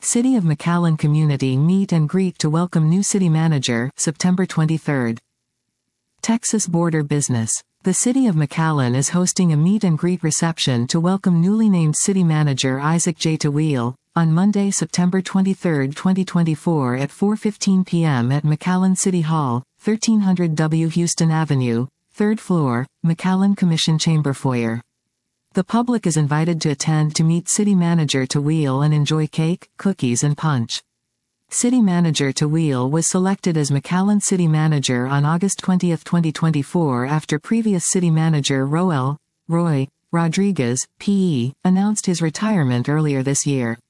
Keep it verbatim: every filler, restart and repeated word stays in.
City of McAllen Community Meet and Greet to welcome new city manager, September twenty-third. Texas Border Business. The City of McAllen is hosting a meet and greet reception to welcome newly named city manager Isaac J. Tawil, on Monday, September twenty-third, twenty twenty-four at four fifteen p m at McAllen City Hall, thirteen hundred W Houston Avenue, third floor, McAllen Commission Chamber Foyer. The public is invited to attend to meet City Manager Tawil and enjoy cake, cookies and punch. City Manager Tawil was selected as McAllen City Manager on August twentieth, twenty twenty-four after previous City Manager Roel, Roy, Rodriguez, P E, announced his retirement earlier this year.